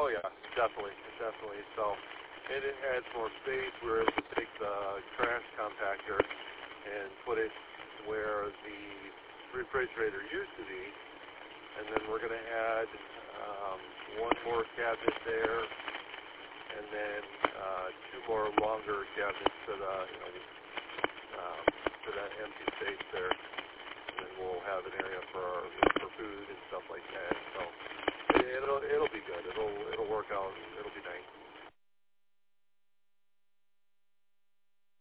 Oh yeah, definitely. So, and it adds more space. We're able to take the trash compactor and put it where the refrigerator used to be, and then we're going to add one more cabinet there, and then two more longer cabinets to the to that empty space there, and then we'll have an area for food and stuff like that. So it'll